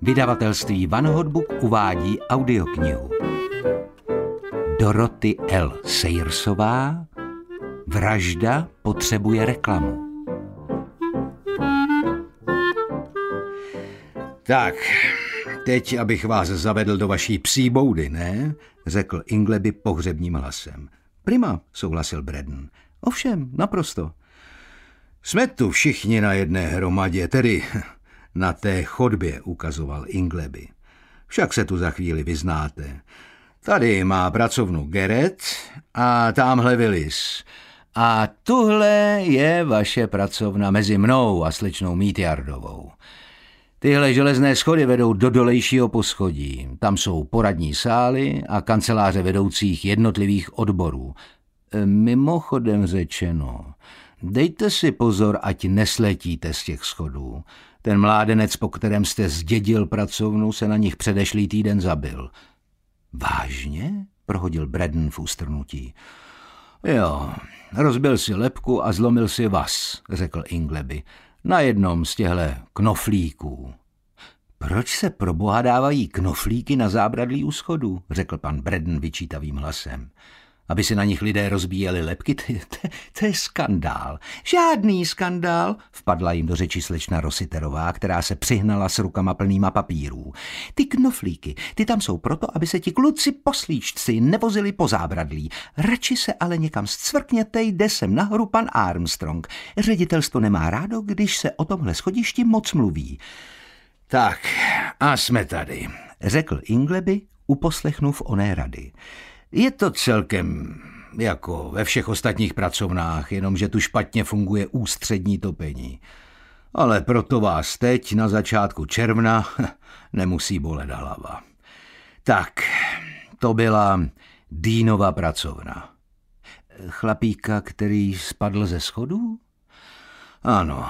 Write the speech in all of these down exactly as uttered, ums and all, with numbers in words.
Vydavatelství One Hot Book uvádí audioknihu Dorothy L. Sayersová Vražda potřebuje reklamu. Tak, teď, abych vás zavedl do vaší psí boudy, ne? Řekl Ingleby pohřebním hlasem. Prima, souhlasil Braddon. Ovšem, naprosto. Jsme tu všichni na jedné hromadě, tedy na té chodbě, ukazoval Ingleby. Však se tu za chvíli vyznáte. Tady má pracovnu Garrett a tamhle Willis. A tuhle je vaše pracovna mezi mnou a slečnou Meatyardovou. Tyhle železné schody vedou do dolejšího poschodí. Tam jsou poradní sály a kanceláře vedoucích jednotlivých odborů. Mimochodem řečeno, dejte si pozor, ať nesletíte z těch schodů. Ten mládenec, po kterém jste zdědil pracovnu, se na nich předešlý týden zabil. Vážně? Prohodil Braddon v ústrnutí. Jo, rozbil si lebku a zlomil si vaz, řekl Ingleby. Na jednom z těchto knoflíků. Proč se proboha dávají knoflíky na zábradlí u schodu, řekl pan Braddon vyčítavým hlasem. Aby si na nich lidé rozbíjeli lebky, to, to, to je skandál. Žádný skandál, vpadla jim do řeči slečna Rossiterová, která se přihnala s rukama plnýma papírů. Ty knoflíky, ty tam jsou proto, aby se ti kluci poslíčci nevozili po zábradlí. Radši se ale někam zcvrkněte, jde sem nahoru pan Armstrong. Ředitelstvo nemá rádo, když se o tomhle schodišti moc mluví. Tak, a jsme tady, řekl Ingleby, uposlechnув oné rady. Je to celkem jako ve všech ostatních pracovnách, jenomže tu špatně funguje ústřední topení. Ale proto vás teď na začátku června nemusí bolet hlava. Tak, to byla Deanova pracovna. Chlapíka, který spadl ze schodů? Ano.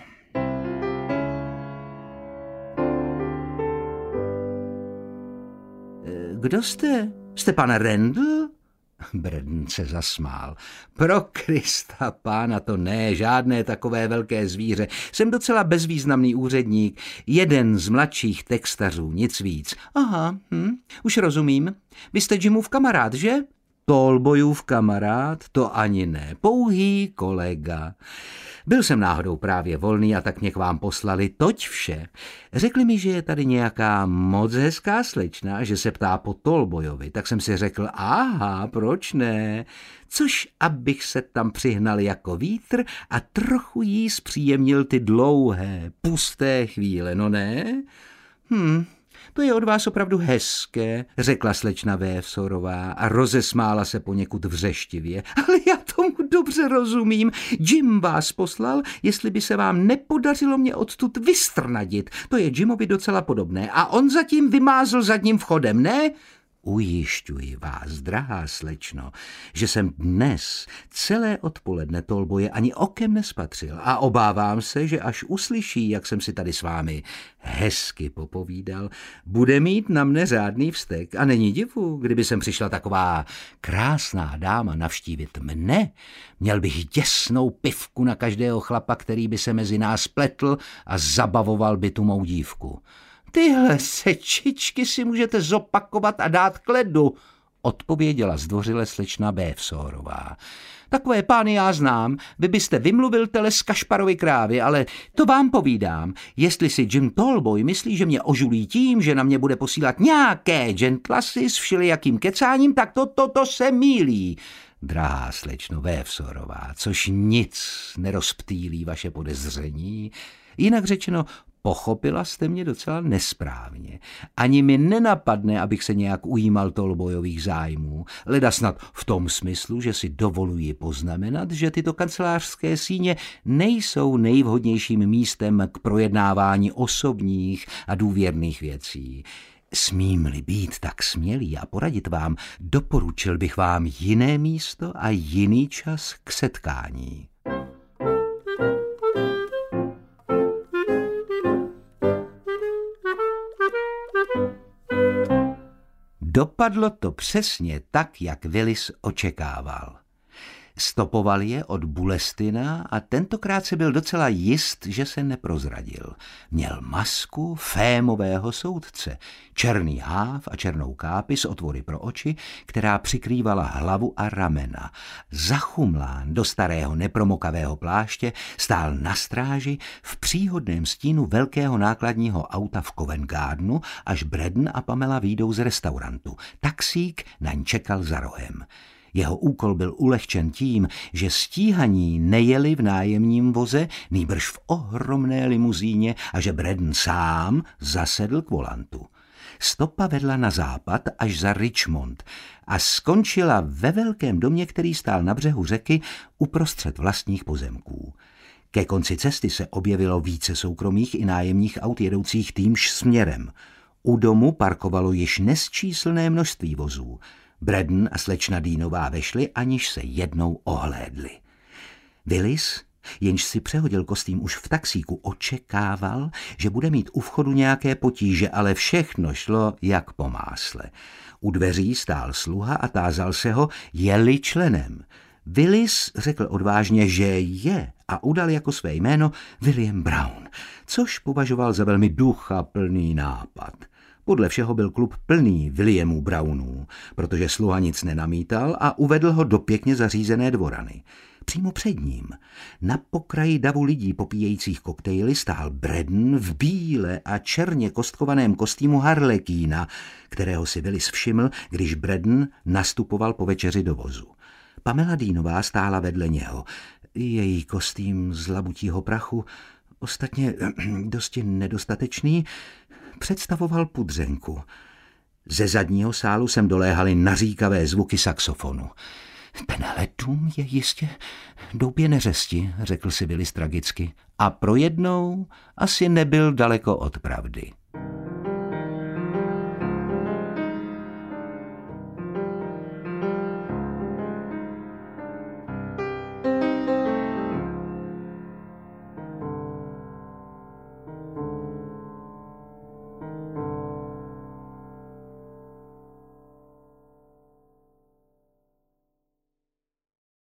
Kdo jste? Jste pan Randall? Braddon se zasmál. Pro Krista pána, to ne, žádné takové velké zvíře. Jsem docela bezvýznamný úředník, jeden z mladších textařů, nic víc. Aha, hm, už rozumím. Vy jste Jimův kamarád, že? Tallboyův kamarád? To ani ne, pouhý kolega. Byl jsem náhodou právě volný a tak mě k vám poslali, toť vše. Řekli mi, že je tady nějaká moc hezká slečna, že se ptá po Tallboyovi, tak jsem si řekl, aha, proč ne? Což abych se tam přihnal jako vítr a trochu jí zpříjemnil ty dlouhé, pusté chvíle, no ne? Hm... To je od vás opravdu hezké, řekla slečna Wavesová a rozesmála se poněkud vřeštivě. Ale já tomu dobře rozumím. Jim vás poslal, jestli by se vám nepodařilo mě odtud vystrnadit. To je Jimovi docela podobné. A on zatím vymázl zadním vchodem, ne? Ujišťuji vás, drahá slečno, že jsem dnes celé odpoledne Tallboye ani okem nespatřil a obávám se, že až uslyší, jak jsem si tady s vámi hezky popovídal, bude mít na mne řádný vztek. A není divu, kdyby sem přišla taková krásná dáma navštívit mne. Měl bych děsnou pivku na každého chlapa, který by se mezi nás pletl a zabavoval by tu mou dívku. Tyhle sečičky si můžete zopakovat a dát k ledu, odpověděla zdvořile slečna Wavesová. Takové pány já znám, vy byste vymluvil tele z Kašparovy krávy, ale to vám povídám. Jestli si Jim Tallboy myslí, že mě ožulí tím, že na mě bude posílat nějaké gentlasy s všelijakým kecáním, tak to, to, to se mýlí. Drahá slečno Wavesová, což nic nerozptýlí vaše podezření. Jinak řečeno, pochopila jste mě docela nesprávně. Ani mi nenapadne, abych se nějak ujímal Tallboyových zájmů. Leda snad v tom smyslu, že si dovoluji poznamenat, že tyto kancelářské síně nejsou nejvhodnějším místem k projednávání osobních a důvěrných věcí. Smím-li být tak smělý a poradit vám, doporučil bych vám jiné místo a jiný čas k setkání. Dopadlo to přesně tak, jak Willis očekával. Stopoval je od Bulestina a tentokrát si byl docela jist, že se neprozradil. Měl masku fémového soudce, černý háv a černou kápi s otvory pro oči, která přikrývala hlavu a ramena. Zachumlán do starého nepromokavého pláště stál na stráži v příhodném stínu velkého nákladního auta v Covent Gardenu, až Braddon a Pamela vyjdou z restaurantu. Taxík na ň čekal za rohem. Jeho úkol byl ulehčen tím, že stíhaní nejeli v nájemním voze, nýbrž v ohromné limuzíně a že Braddon sám zasedl k volantu. Stopa vedla na západ až za Richmond a skončila ve velkém domě, který stál na břehu řeky uprostřed vlastních pozemků. Ke konci cesty se objevilo více soukromých i nájemních aut jedoucích týmž směrem. U domu parkovalo již nesčíslné množství vozů. Braddon a slečna Deanová vešli, aniž se jednou ohlédli. Willis, jenž si přehodil kostým už v taxíku, očekával, že bude mít u vchodu nějaké potíže, ale všechno šlo jak po másle. U dveří stál sluha a tázal se ho, je-li členem. Willis řekl odvážně, že je, a udal jako své jméno William Brown, což považoval za velmi duchaplný nápad. Podle všeho byl klub plný Williamů Brownů, protože sluha nic nenamítal a uvedl ho do pěkně zařízené dvorany. Přímo před ním, na pokraji davu lidí popíjejících koktejly, stál Braddon v bíle a černě kostkovaném kostýmu harlekína, kterého si Willis všiml, když Braddon nastupoval po večeři do vozu. Pamela Deanová stála vedle něho. Její kostým z labutího prachu, ostatně dosti nedostatečný, představoval pudřenku. Ze zadního sálu sem doléhaly naříkavé zvuky saxofonu. Tenhle dům je jistě doubě neřesti, řekl si Willis tragicky. A pro jednou asi nebyl daleko od pravdy.